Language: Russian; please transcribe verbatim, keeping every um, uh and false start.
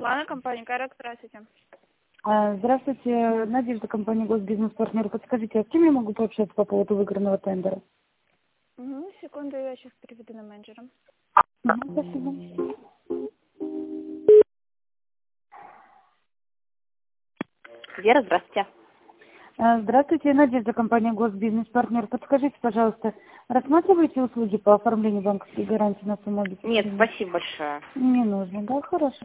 Светлана, компания «Карак», здравствуйте. А, Здравствуйте, Надежда, компания «Госбизнес-партнер». Подскажите, а с кем я могу пообщаться по поводу выигранного тендера? Угу, секунду, я сейчас переведу на менеджера. Угу, спасибо. Вера, здравствуйте. А, Здравствуйте, Надежда, компания «Госбизнес-партнер». Подскажите, пожалуйста, рассматриваете услуги по оформлению банковской гарантии на сумму? Нет, спасибо большое. Не нужно, да? Хорошо.